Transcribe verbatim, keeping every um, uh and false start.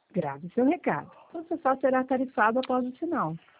Grave seu recado. O sofá será tarifado após o sinal.